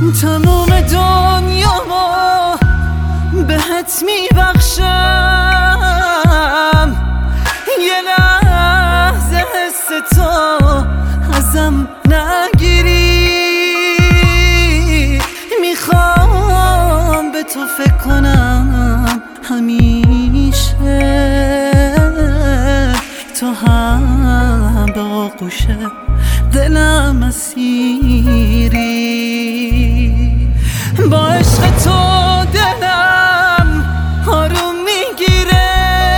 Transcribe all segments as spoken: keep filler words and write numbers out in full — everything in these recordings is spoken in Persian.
تموم دنیا ما بهت میبخشم، یه لحظه حس تو ازم نگیری. میخوام به تو فکر کنم همیشه، تو هم به آغوش دلم اسیری. با عشق تو دلم آروم میگیره،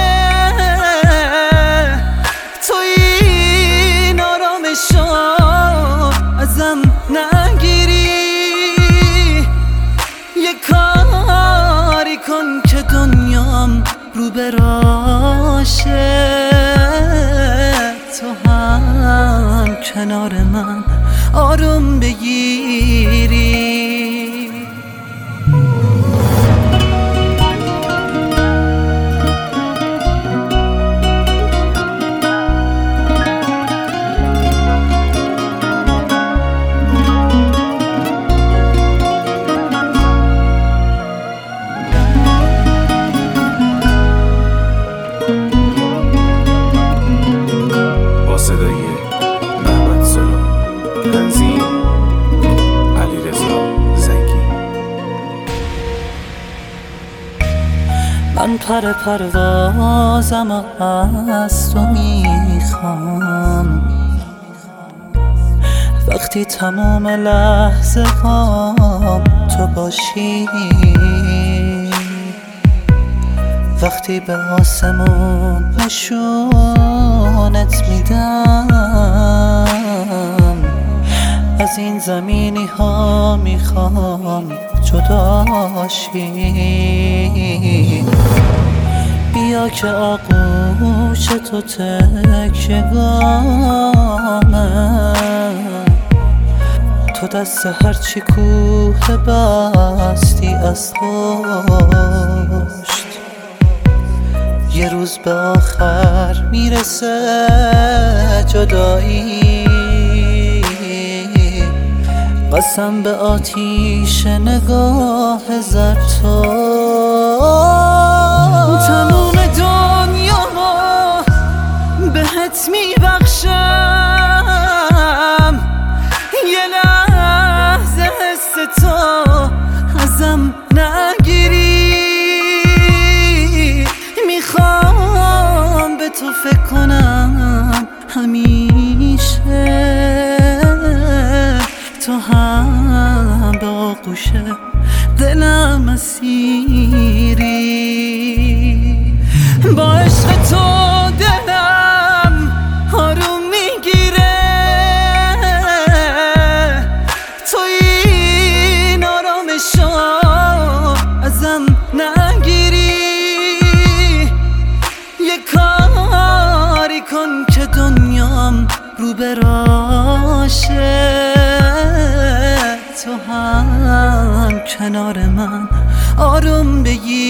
تو این آرامشو ازم نگیری. یه کاری کن که دنیام رو براشه، تو هم کنار من آروم بگیری. من پر پروازم از تو میخوام، وقتی تمام لحظه هام تو باشی، وقتی به آسمون نشونت میدم. از این زمینی ها میخوام جداشی، بیا که آغوش تو تکیه‌گاهمه، تو دست هرچی کوه بستی از پشت، یه روز به آخر میرسه جدایی. قسم به آتیش نگاه زد تو، تموم دنیا ما بهت میبخشم، یه لحظه حس تو ازم نگیری. میخوام به تو فکر کنم همیشه، تو هم به آغوش دلم اسیری. با عشق تو دلم آروم میگیره، تو این آرامشو ازم نگیری. یه کاری کن که دنیام رو براشه، تو هم کنار من آروم بگیر.